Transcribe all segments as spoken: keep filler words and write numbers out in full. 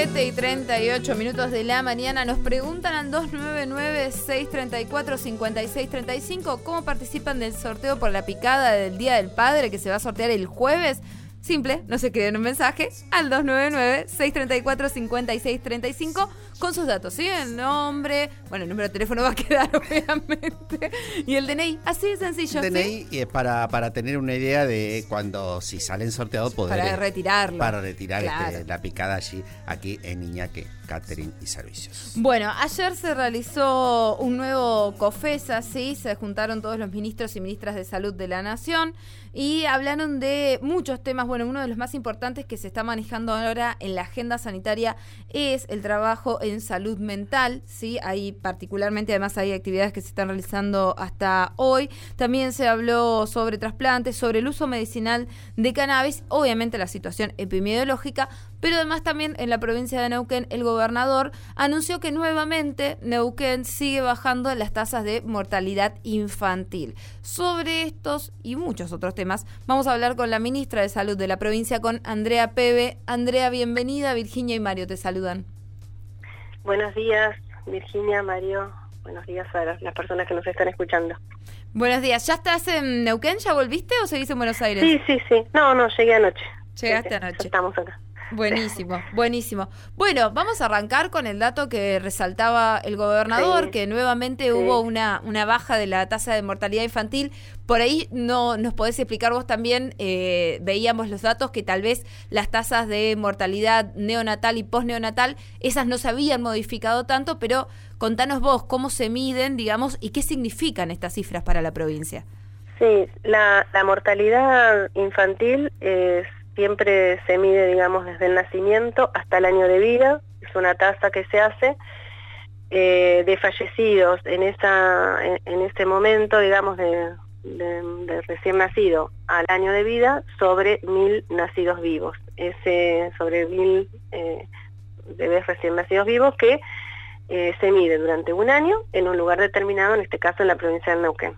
siete y treinta y ocho minutos de la mañana. Nos preguntan al dos nueve nueve, seis tres cuatro, cinco seis tres cinco cómo participan del sorteo por la picada del Día del Padre que se va a sortear el jueves. Simple, no se queden un mensaje al dos nueve nueve, seis tres cuatro, cinco seis tres cinco con sus datos, ¿sí? El nombre, bueno, el número de teléfono va a quedar obviamente, y el D N I, así de sencillo. D N I ¿sí? para, para tener una idea de cuando, si salen sorteados, poder... Para retirarlo. Para retirar claro. este, la picada allí, aquí en Iñaque, Catering y Servicios. Bueno, ayer se realizó un nuevo COFESA, ¿sí? Se juntaron todos los ministros y ministras de salud de la nación y hablaron de muchos temas. Bueno, uno de los más importantes que se está manejando ahora en la agenda sanitaria es el trabajo en salud mental, ¿sí? Hay particularmente, además hay actividades que se están realizando hasta hoy. También se habló sobre trasplantes, sobre el uso medicinal de cannabis, obviamente la situación epidemiológica, pero además también en la provincia de Neuquén el gobernador anunció que nuevamente Neuquén sigue bajando las tasas de mortalidad infantil. Sobre estos y muchos otros temas vamos a hablar con la ministra de Salud de la provincia, con Andrea Pebe. Andrea, bienvenida. Virginia y Mario te saludan. Buenos días, Virginia, Mario. Buenos días a las personas que nos están escuchando. Buenos días. ¿Ya estás en Neuquén? ¿Ya volviste o seguís en Buenos Aires? Sí, sí, sí. No, no, llegué anoche. Llegaste sí, anoche. Ya estamos acá. Buenísimo, buenísimo. Bueno, vamos a arrancar con el dato que resaltaba el gobernador, sí, que nuevamente sí. hubo una, una baja de la tasa de mortalidad infantil. Por ahí no nos podés explicar vos también, eh, veíamos los datos que tal vez las tasas de mortalidad neonatal y posneonatal, esas no se habían modificado tanto, pero contanos vos cómo se miden, digamos, y qué significan estas cifras para la provincia. Sí, la, la mortalidad infantil es... siempre se mide, digamos, desde el nacimiento hasta el año de vida. Es una tasa que se hace eh, de fallecidos en esa en, en ese momento, digamos, de, de, de recién nacido al año de vida sobre mil nacidos vivos. Ese sobre mil eh, bebés recién nacidos vivos que eh, se mide durante un año en un lugar determinado, en este caso en la provincia de Neuquén.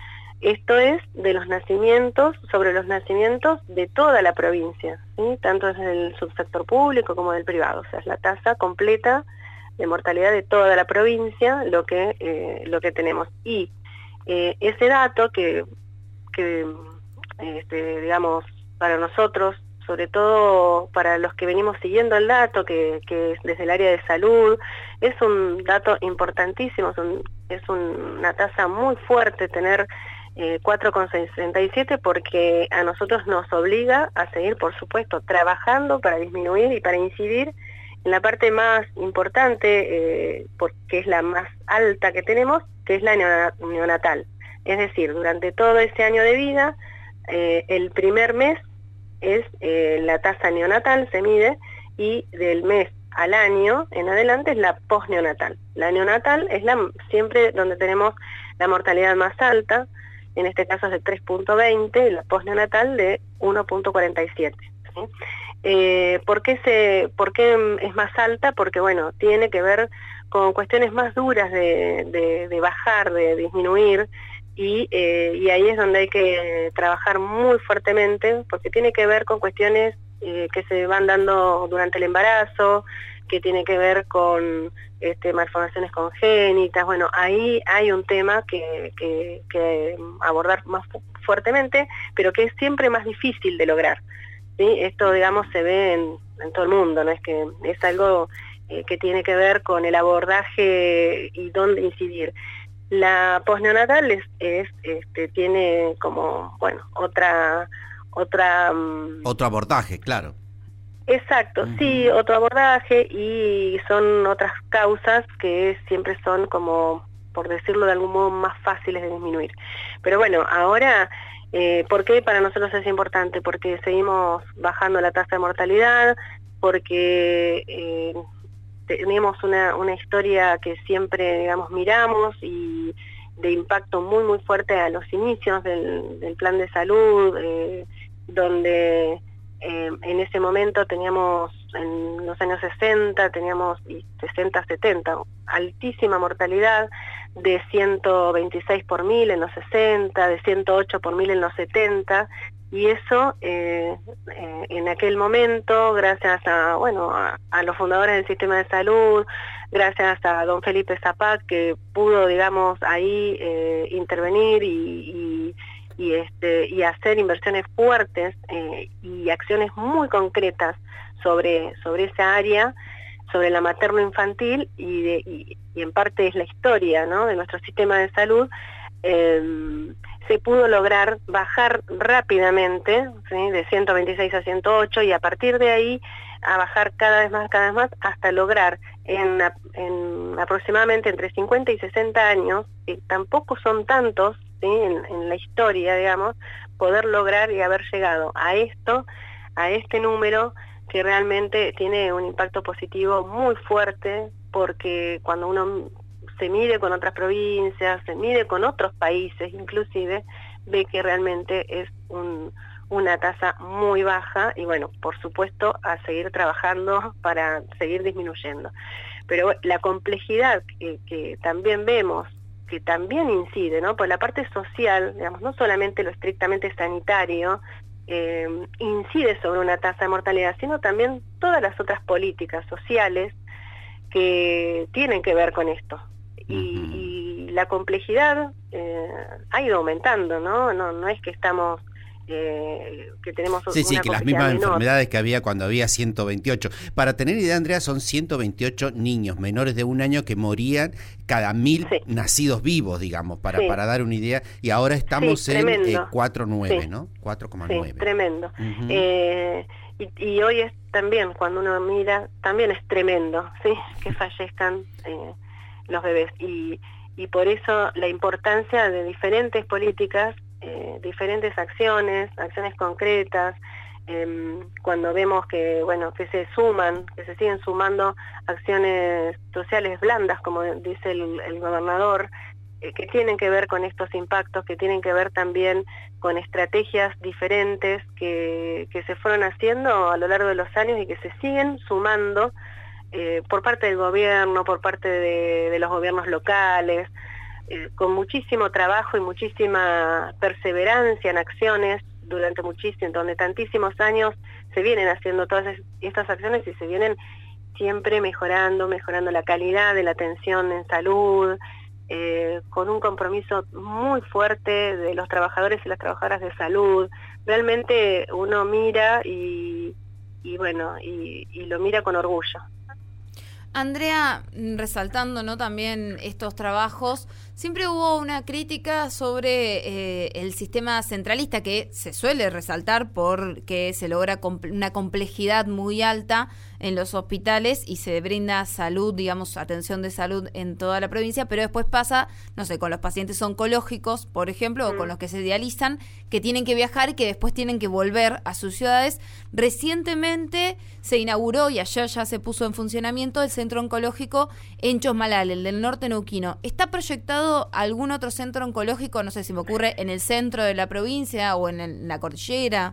Esto es de los nacimientos, sobre los nacimientos de toda la provincia, ¿sí? Tanto desde el subsector público como del privado. O sea, es la tasa completa de mortalidad de toda la provincia lo que, eh, lo que tenemos. Y eh, ese dato que, que este, digamos, para nosotros, sobre todo para los que venimos siguiendo el dato, que, que es desde el área de salud, es un dato importantísimo, es, un, es un, una tasa muy fuerte tener Eh, cuatro coma sesenta y siete porque a nosotros nos obliga a seguir, por supuesto, trabajando para disminuir y para incidir en la parte más importante, eh, porque es la más alta que tenemos, que es la neonatal. Es decir, durante todo ese año de vida, eh, el primer mes es eh, la tasa neonatal, se mide, y del mes al año en adelante es la posneonatal. La neonatal es la siempre donde tenemos la mortalidad más alta, en este caso es de tres punto veinte, y la posneonatal de uno punto cuarenta y siete. ¿Sí? Eh, ¿por qué se, por qué es más alta? Porque, bueno, tiene que ver con cuestiones más duras de, de, de bajar, de disminuir, y, eh, y ahí es donde hay que trabajar muy fuertemente, porque tiene que ver con cuestiones eh, que se van dando durante el embarazo, que tiene que ver con este, malformaciones congénitas. Bueno, ahí hay un tema que, que, que abordar más fu fuertemente, pero que es siempre más difícil de lograr, ¿sí? Esto, digamos, se ve en, en todo el mundo, no es que es algo eh, que tiene que ver con el abordaje y dónde incidir. La posneonatal es, es, este, tiene como, bueno, otra... otra Otro abordaje, claro. Exacto, uh-huh. Sí, otro abordaje, y son otras causas que siempre son como, por decirlo de algún modo, más fáciles de disminuir. Pero bueno, ahora, eh, ¿por qué para nosotros es importante? Porque seguimos bajando la tasa de mortalidad, porque eh, tenemos una, una historia que siempre, digamos, miramos y de impacto muy, muy fuerte a los inicios del, del plan de salud, eh, donde... Eh, en ese momento teníamos, en los años sesenta, teníamos sesenta, setenta, altísima mortalidad, de ciento veintiséis por mil en los sesenta, de ciento ocho por mil en los setenta, y eso eh, eh, en aquel momento, gracias a, bueno, a, a los fundadores del sistema de salud, gracias a don Felipe Zapac, que pudo, digamos, ahí eh, intervenir y, y, y, este, y hacer inversiones fuertes eh, y acciones muy concretas sobre, sobre esa área, sobre la materno-infantil, y, de, y, y en parte es la historia, ¿no?, de nuestro sistema de salud. Eh, se pudo lograr bajar rápidamente, ¿sí?, de ciento veintiséis a ciento ocho, y a partir de ahí a bajar cada vez más, cada vez más, hasta lograr en, en aproximadamente entre cincuenta y sesenta años, que tampoco son tantos, ¿sí?, en, en la historia, digamos, poder lograr y haber llegado a esto, a este número, que realmente tiene un impacto positivo muy fuerte, porque cuando uno se mide con otras provincias, se mide con otros países inclusive, ve que realmente es un, una tasa muy baja, y bueno, por supuesto, a seguir trabajando para seguir disminuyendo. Pero la complejidad que, que también vemos, que también incide, ¿no?, por la parte social, digamos, no solamente lo estrictamente sanitario, eh, incide sobre una tasa de mortalidad, sino también todas las otras políticas sociales que tienen que ver con esto. Y, y la complejidad eh, ha ido aumentando, ¿no? No, no es que estamos, eh, que tenemos sí, una sí, que las mismas menor. enfermedades que había cuando había ciento veintiocho. Para tener idea, Andrea, son ciento veintiocho niños menores de un año que morían cada mil sí. nacidos vivos, digamos, para, sí. para dar una idea. Y ahora estamos sí, en eh, cuatro coma nueve, sí. ¿no? cuatro coma nueve. Sí, tremendo. Uh-huh. eh, y, y hoy es también, cuando uno mira, también es tremendo, ¿sí?, que fallezcan eh, los bebés, y, y por eso la importancia de diferentes políticas, eh, diferentes acciones, acciones concretas, eh, cuando vemos que, bueno, que se suman, que se siguen sumando acciones sociales blandas, como dice el, el gobernador, eh, que tienen que ver con estos impactos, que tienen que ver también con estrategias diferentes que, que se fueron haciendo a lo largo de los años y que se siguen sumando Eh, por parte del gobierno, por parte de, de los gobiernos locales, eh, con muchísimo trabajo y muchísima perseverancia en acciones durante muchísimo, donde tantísimos años se vienen haciendo todas estas acciones y se vienen siempre mejorando, mejorando la calidad de la atención en salud, eh, con un compromiso muy fuerte de los trabajadores y las trabajadoras de salud. Realmente uno mira y, y bueno, y, y lo mira con orgullo. Andrea, resaltando, ¿no?, también estos trabajos, siempre hubo una crítica sobre eh, el sistema centralista, que se suele resaltar porque se logra comp- una complejidad muy alta en los hospitales y se brinda salud, digamos, atención de salud en toda la provincia, pero después pasa, no sé, con los pacientes oncológicos, por ejemplo, o con los que se dializan, que tienen que viajar y que después tienen que volver a sus ciudades. Recientemente se inauguró, y ayer ya se puso en funcionamiento, el centro oncológico en Chosmalal, el del norte neuquino. ¿Está proyectado algún otro centro oncológico, no sé, si me ocurre, en el centro de la provincia o en, el, en la cordillera?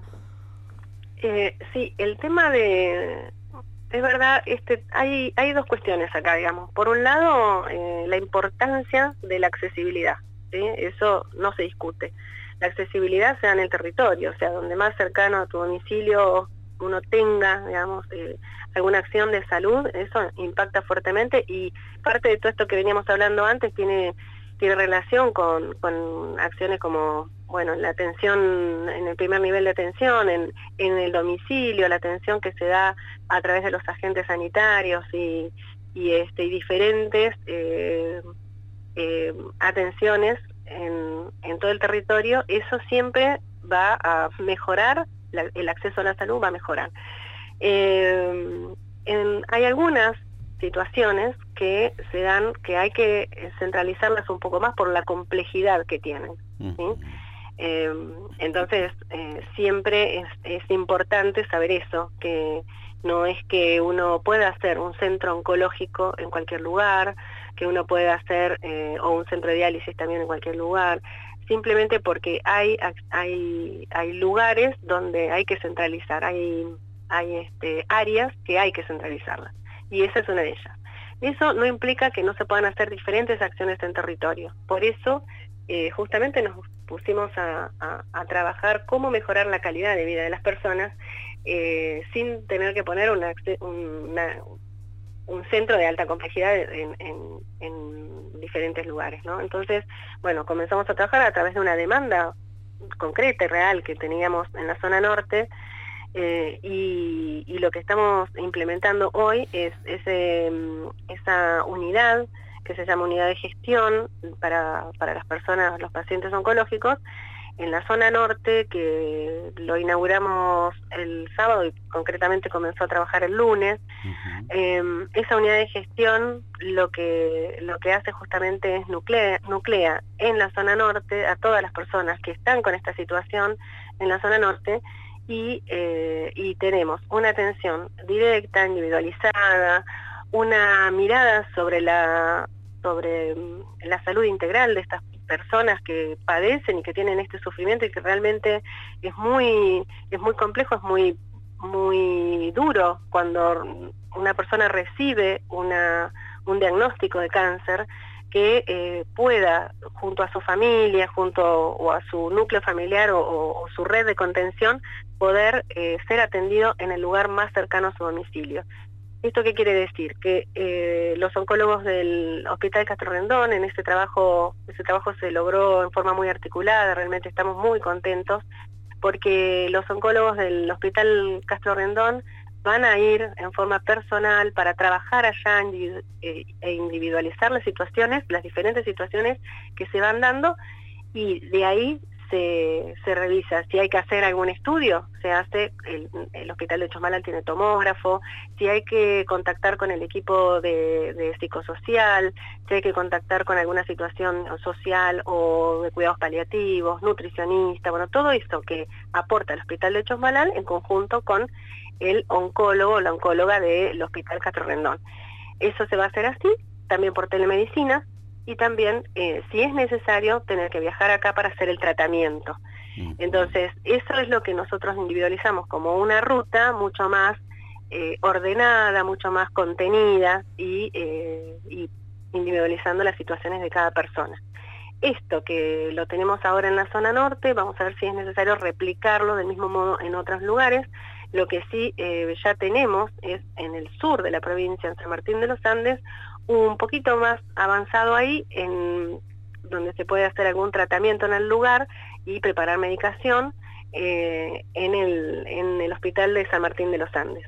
Eh, sí, el tema de... Es verdad, este, hay, hay dos cuestiones acá, digamos. Por un lado, eh, la importancia de la accesibilidad, ¿sí? Eso no se discute. La accesibilidad sea en el territorio, o sea, donde más cercano a tu domicilio uno tenga, digamos, eh, alguna acción de salud, eso impacta fuertemente, y parte de todo esto que veníamos hablando antes tiene, tiene relación con, con acciones como, bueno, la atención en el primer nivel de atención, en, en el domicilio, la atención que se da a través de los agentes sanitarios y, y, este, y diferentes eh, eh, atenciones en, en todo el territorio. Eso siempre va a mejorar, la, el acceso a la salud va a mejorar. Eh, en, hay algunas situaciones que se dan, que hay que centralizarlas un poco más por la complejidad que tienen, ¿sí? Eh, entonces, eh, siempre es, es importante saber eso, que no es que uno pueda hacer un centro oncológico en cualquier lugar, que uno pueda hacer, eh, o un centro de diálisis también en cualquier lugar, simplemente porque hay, hay, hay lugares donde hay que centralizar, hay, hay este, áreas que hay que centralizarlas, y esa es una de ellas. Eso no implica que no se puedan hacer diferentes acciones en territorio, por eso eh, justamente nos pusimos a, a, a trabajar cómo mejorar la calidad de vida de las personas eh, sin tener que poner una, una, un centro de alta complejidad en, en, en diferentes lugares, ¿no? Entonces, bueno, comenzamos a trabajar a través de una demanda concreta y real que teníamos en la zona norte, eh, y, y lo que estamos implementando hoy es ese, esa unidad que se llama unidad de gestión para, para las personas, los pacientes oncológicos, en la zona norte, que lo inauguramos el sábado y concretamente comenzó a trabajar el lunes. Uh-huh. eh, esa unidad de gestión lo que, lo que hace justamente es nuclea, nuclea en la zona norte a todas las personas que están con esta situación en la zona norte, y, eh, y tenemos una atención directa, individualizada, una mirada sobre la, sobre la salud integral de estas personas que padecen y que tienen este sufrimiento, y que realmente es muy, es muy complejo, es muy, muy duro cuando una persona recibe una, un diagnóstico de cáncer, que eh, pueda, junto a su familia, junto o a su núcleo familiar o, o, o su red de contención, poder eh, ser atendido en el lugar más cercano a su domicilio. ¿Esto qué quiere decir? Que eh, los oncólogos del Hospital Castro Rendón, en este trabajo, ese trabajo se logró en forma muy articulada, realmente estamos muy contentos, porque los oncólogos del Hospital Castro Rendón van a ir en forma personal para trabajar allá e individualizar las situaciones, las diferentes situaciones que se van dando, y de ahí Se, se revisa. Si hay que hacer algún estudio, se hace. El, el Hospital de Chosmalal tiene tomógrafo. Si hay que contactar con el equipo de, de psicosocial, si hay que contactar con alguna situación social o de cuidados paliativos, nutricionista, bueno, todo esto que aporta el Hospital de Chosmalal en conjunto con el oncólogo o la oncóloga del Hospital Castro Rendón. Eso se va a hacer así, también por telemedicina, y también, eh, si es necesario, tener que viajar acá para hacer el tratamiento. Entonces, eso es lo que nosotros individualizamos como una ruta mucho más eh, ordenada, mucho más contenida, y, eh, y individualizando las situaciones de cada persona. Esto que lo tenemos ahora en la zona norte, vamos a ver si es necesario replicarlo del mismo modo en otros lugares. Lo que sí eh, ya tenemos es en el sur de la provincia, en San Martín de los Andes, un poquito más avanzado ahí, en donde se puede hacer algún tratamiento en el lugar y preparar medicación, eh, en, el, en el Hospital de San Martín de los Andes.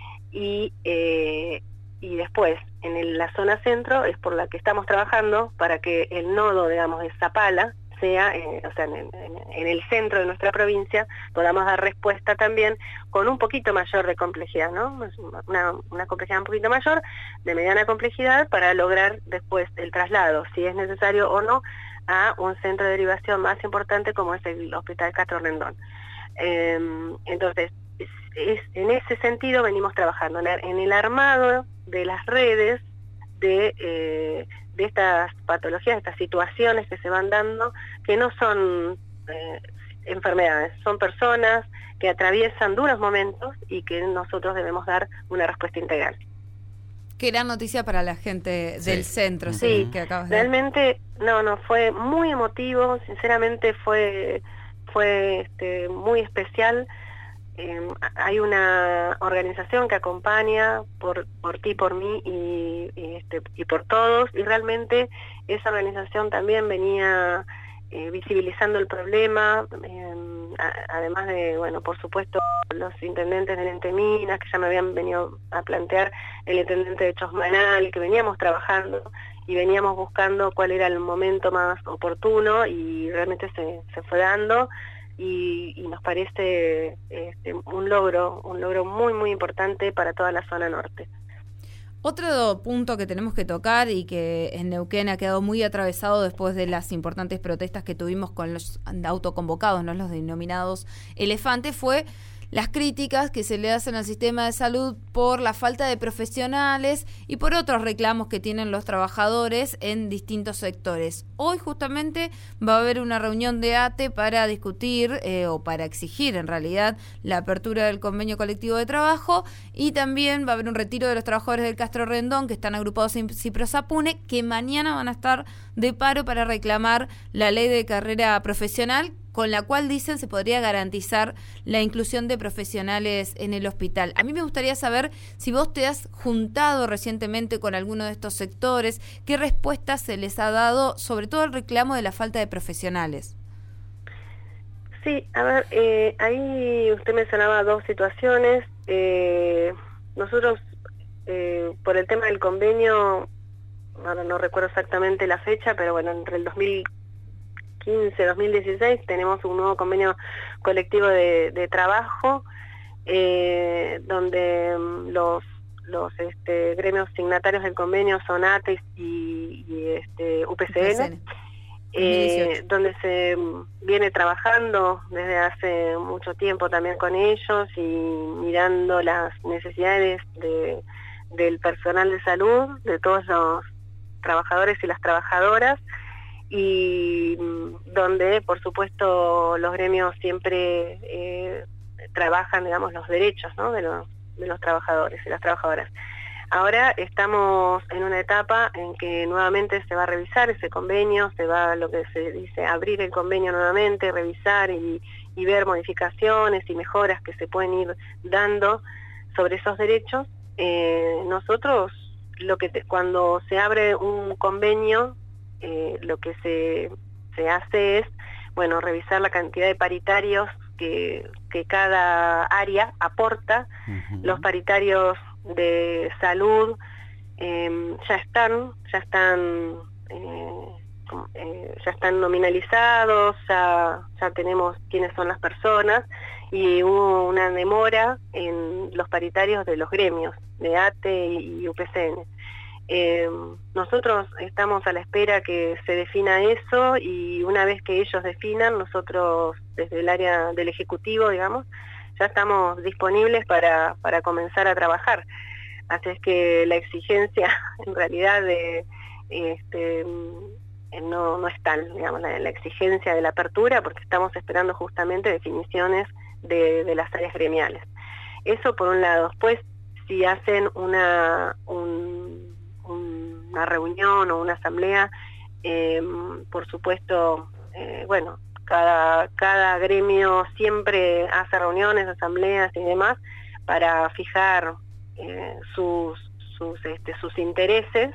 Y, eh, y después, en el, la zona centro, es por la que estamos trabajando para que el nodo, digamos, de Zapala, sea, eh, o sea, en, en, en el centro de nuestra provincia, podamos dar respuesta también con un poquito mayor de complejidad, ¿no? Una, una complejidad un poquito mayor, de mediana complejidad, para lograr después el traslado, si es necesario o no, a un centro de derivación más importante como es el Hospital Castro Rendón. Eh, entonces, es, es, en ese sentido venimos trabajando, en, en el armado de las redes de... Eh, de estas patologías, de estas situaciones que se van dando, que no son eh, enfermedades, son personas que atraviesan duros momentos y que nosotros debemos dar una respuesta integral. Qué gran noticia para la gente sí. del centro, sí, sí, que acabas de... realmente, no, no, fue muy emotivo, sinceramente fue, fue este, muy especial. Eh, hay una organización que acompaña por, por ti, por mí y, y, este, y por todos, y realmente esa organización también venía eh, visibilizando el problema, eh, a, además de, bueno, por supuesto, los intendentes del Ente Minas, que ya me habían venido a plantear, el intendente de Chosmalal, que veníamos trabajando y veníamos buscando cuál era el momento más oportuno, y realmente se, se fue dando. Y, y nos parece este, un logro, un logro muy muy importante para toda la zona norte. Otro punto que tenemos que tocar y que en Neuquén ha quedado muy atravesado después de las importantes protestas que tuvimos con los autoconvocados, ¿no?, los denominados elefantes, fue las críticas que se le hacen al sistema de salud por la falta de profesionales y por otros reclamos que tienen los trabajadores en distintos sectores. Hoy justamente va a haber una reunión de ATE para discutir eh, o para exigir en realidad la apertura del convenio colectivo de trabajo, y también va a haber un retiro de los trabajadores del Castro Rendón que están agrupados en Ciprosapune, que mañana van a estar de paro para reclamar la ley de carrera profesional, con la cual dicen se podría garantizar la inclusión de profesionales en el hospital. A mí me gustaría saber si vos te has juntado recientemente con alguno de estos sectores, qué respuestas se les ha dado, sobre todo el reclamo de la falta de profesionales. Sí, a ver, eh, ahí usted mencionaba dos situaciones. Eh, nosotros, eh, por el tema del convenio, ahora no recuerdo exactamente la fecha, pero bueno, entre el dos mil quince, dos mil dieciséis tenemos un nuevo convenio colectivo de, de trabajo, eh, donde los los este, gremios signatarios del convenio son ATE y, y este, U P C N, U P C N. Eh, donde se viene trabajando desde hace mucho tiempo también con ellos y mirando las necesidades de, del personal de salud, de todos los trabajadores y las trabajadoras, y donde por supuesto los gremios siempre eh, trabajan, digamos, los derechos, ¿no?, de los, de los trabajadores y las trabajadoras. Ahora estamos en una etapa en que nuevamente se va a revisar ese convenio, se va, lo que se dice, abrir el convenio nuevamente, revisar y, y ver modificaciones y mejoras que se pueden ir dando sobre esos derechos. Eh, nosotros, lo que te, cuando se abre un convenio, eh, lo que se, se hace es, bueno, revisar la cantidad de paritarios que, que cada área aporta. Uh-huh. Los paritarios de salud eh, ya están, ya están, eh, eh, ya están nominalizados, ya, ya tenemos quiénes son las personas, y hubo una demora en los paritarios de los gremios, de ATE y U P C N. Eh, nosotros estamos a la espera que se defina eso, y una vez que ellos definan, nosotros desde el área del Ejecutivo, digamos, ya estamos disponibles para, para comenzar a trabajar. Así es que la exigencia en realidad de, este, no, no es tal, digamos, la, la exigencia de la apertura, porque estamos esperando justamente definiciones de, de las áreas gremiales. Eso por un lado. Después, si hacen una, un, una reunión o una asamblea, eh, por supuesto, eh, bueno, Cada, cada gremio siempre hace reuniones, asambleas y demás para fijar eh, sus, sus, este, sus intereses,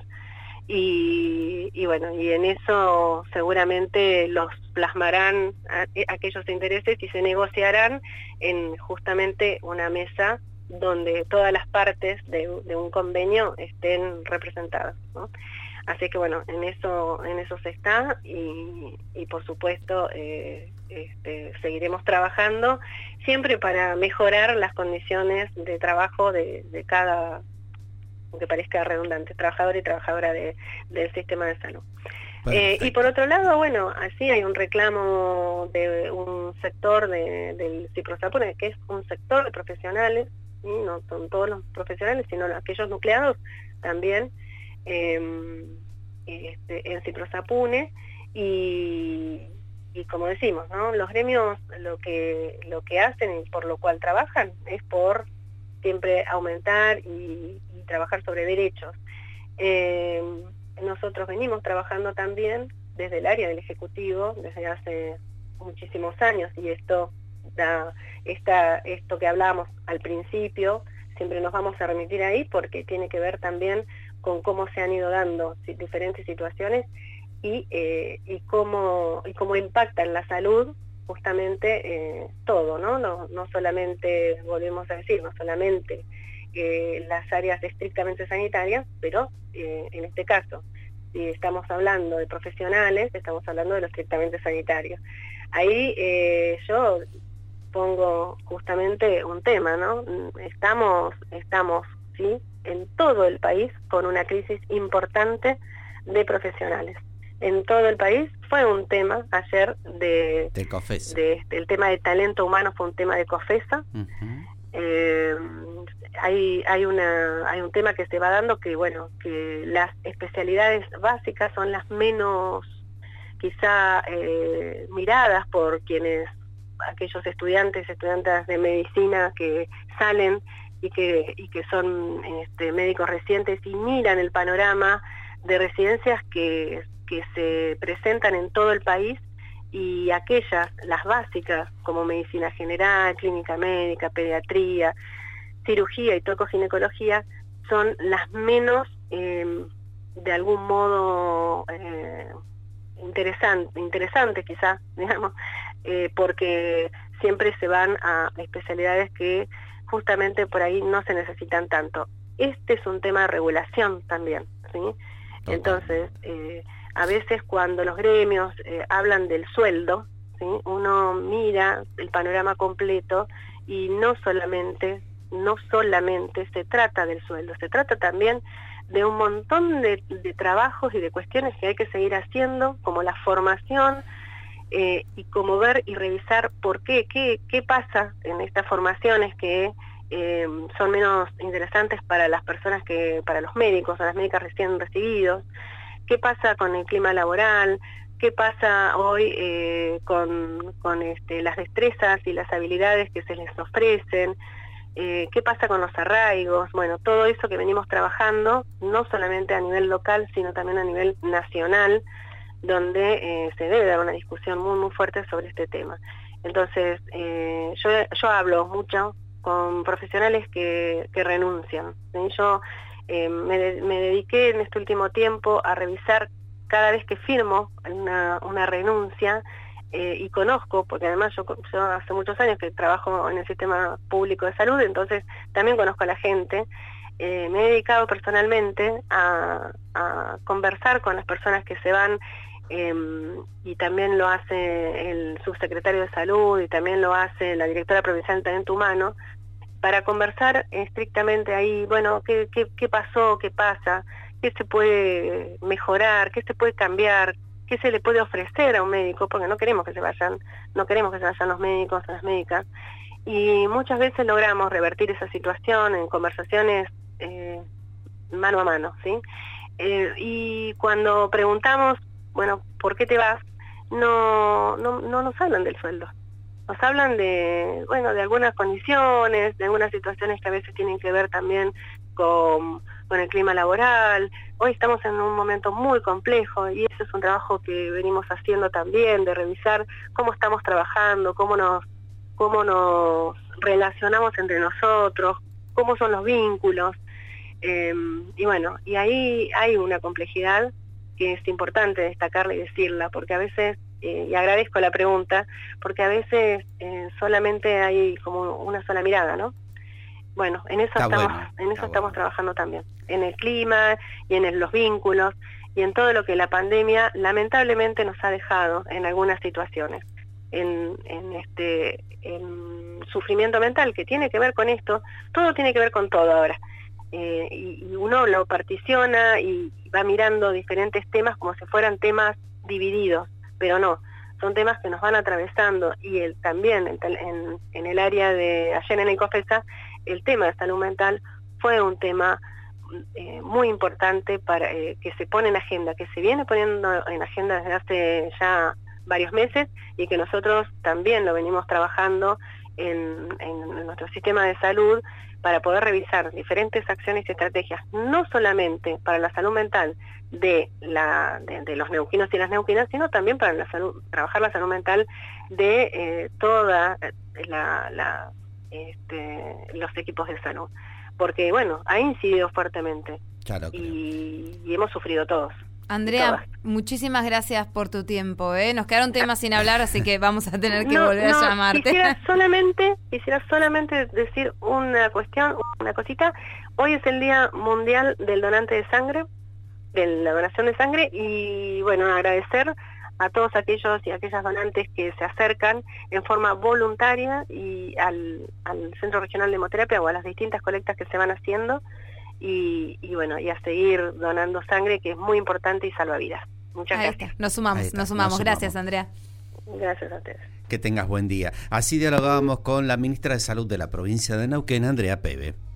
y, y bueno, y en eso seguramente los plasmarán a, a aquellos intereses y se negociarán en justamente una mesa donde todas las partes de, de un convenio estén representadas, ¿no? Así que bueno, en eso en eso se está, y, y por supuesto eh, este, seguiremos trabajando siempre para mejorar las condiciones de trabajo de, de cada, aunque parezca redundante, trabajador y trabajadora de, del sistema de salud. Eh, y por otro lado, bueno, así hay un reclamo de un sector de, del Ciprosapune, que es un sector de profesionales, y no son todos los profesionales, sino aquellos nucleados también, Eh, este, en Ciprosapune, y, y como decimos, ¿no?, los gremios lo que lo que hacen y por lo cual trabajan es por siempre aumentar y, y trabajar sobre derechos. Eh, nosotros venimos trabajando también desde el área del Ejecutivo desde hace muchísimos años, y esto da, esta, esto que hablábamos al principio, siempre nos vamos a remitir ahí porque tiene que ver también con cómo se han ido dando diferentes situaciones y, eh, y, cómo, y cómo impacta en la salud justamente eh, todo, ¿no? ¿no? No solamente, volvemos a decir, no solamente eh, las áreas estrictamente sanitarias, pero eh, en este caso, si estamos hablando de profesionales, estamos hablando de lo estrictamente sanitario. Ahí eh, yo pongo justamente un tema, ¿no? Estamos, estamos, sí, en todo el país con una crisis importante de profesionales. en todo el país. Fue un tema ayer de, de COFESA. De, de, el tema de talento humano fue un tema de COFESA. Uh-huh. eh, hay, hay, una, hay un tema que se va dando que, bueno, que las especialidades básicas son las menos quizá eh, miradas por quienes, aquellos estudiantes, estudiantes de medicina que salen y que, y que son este, médicos recientes y miran el panorama de residencias que, que se presentan en todo el país, y aquellas, las básicas, como medicina general, clínica médica, pediatría, cirugía y tocoginecología, son las menos, eh, de algún modo, eh, interesante, interesante quizás, digamos, eh, porque siempre se van a especialidades que justamente por ahí no se necesitan tanto. Este es un tema de regulación también, ¿sí? Entonces, eh, a veces cuando los gremios eh, hablan del sueldo, ¿sí? Uno mira el panorama completo y no solamente, no solamente se trata del sueldo, se trata también de un montón de, de trabajos y de cuestiones que hay que seguir haciendo, como la formación, eh, y como ver y revisar por qué, qué, qué pasa en estas formaciones que eh, son menos interesantes para las personas, que para los médicos o las médicas recién recibidos, qué pasa con el clima laboral, qué pasa hoy eh, con, con este, las destrezas y las habilidades que se les ofrecen, Eh, qué pasa con los arraigos, bueno, todo eso que venimos trabajando, no solamente a nivel local, sino también a nivel nacional, donde eh, se debe dar una discusión muy, muy fuerte sobre este tema. Entonces, eh, yo, yo hablo mucho con profesionales que, que renuncian, ¿sí? Yo eh, me, de, me dediqué en este último tiempo a revisar cada vez que firmo una, una renuncia, Eh, y conozco, porque además yo, yo hace muchos años que trabajo en el sistema público de salud, entonces también conozco a la gente. Eh, me he dedicado personalmente a, a conversar con las personas que se van, eh, y también lo hace el subsecretario de salud y también lo hace la directora provincial de talento humano, para conversar estrictamente ahí, bueno, qué, qué, qué pasó, qué pasa, qué se puede mejorar, qué se puede cambiar, qué se le puede ofrecer a un médico, porque no queremos que se vayan, no queremos que se vayan los médicos o las médicas, y muchas veces logramos revertir esa situación en conversaciones eh, mano a mano, ¿sí? Eh, y cuando preguntamos, bueno, ¿por qué te vas?, no, no, no nos hablan del sueldo, nos hablan de, bueno, de algunas condiciones, de algunas situaciones que a veces tienen que ver también con, con el clima laboral. Hoy estamos en un momento muy complejo y ese es un trabajo que venimos haciendo también, de revisar cómo estamos trabajando, cómo nos, cómo nos relacionamos entre nosotros, cómo son los vínculos. Eh, y bueno, y ahí hay una complejidad que es importante destacarla y decirla, porque a veces, eh, y agradezco la pregunta, porque a veces eh, solamente hay como una sola mirada, ¿no? Bueno, en eso está estamos, bueno, en eso estamos bueno. trabajando también, en el clima y en el, los vínculos y en todo lo que la pandemia lamentablemente nos ha dejado en algunas situaciones, en, en este en sufrimiento mental que tiene que ver con esto, todo tiene que ver con todo ahora, eh, y, y uno lo particiona y va mirando diferentes temas como si fueran temas divididos, pero no, son temas que nos van atravesando, y el, también el, en, en el área de ayer en el COFESA, el tema de salud mental fue un tema eh, muy importante para eh, que se pone en agenda, que se viene poniendo en agenda desde hace ya varios meses, y que nosotros también lo venimos trabajando en, en nuestro sistema de salud para poder revisar diferentes acciones y estrategias, no solamente para la salud mental de, la, de, de los neuquinos y las neuquinas, sino también para la salud, trabajar la salud mental de eh, toda la, la este, los equipos de salud, porque bueno, ha incidido fuertemente, claro, y, y hemos sufrido todos. Andrea, muchísimas gracias por tu tiempo, ¿eh? Nos quedaron temas sin hablar, así que vamos a tener que no, volver no, a llamarte. Quisiera solamente, quisiera solamente decir una cuestión, una cosita. Hoy es el Día Mundial del Donante de Sangre, de la donación de sangre, y bueno, agradecer a todos aquellos y aquellas donantes que se acercan en forma voluntaria y al, al Centro Regional de Hemoterapia o a las distintas colectas que se van haciendo, y, y bueno, y a seguir donando sangre, que es muy importante y salva vidas. Muchas Ahí gracias. está. Nos sumamos, Está, nos sumamos. nos Gracias, sumamos. Andrea. Gracias a ustedes. Que tengas buen día. Así dialogábamos con la ministra de Salud de la provincia de Neuquén, Andrea Peve.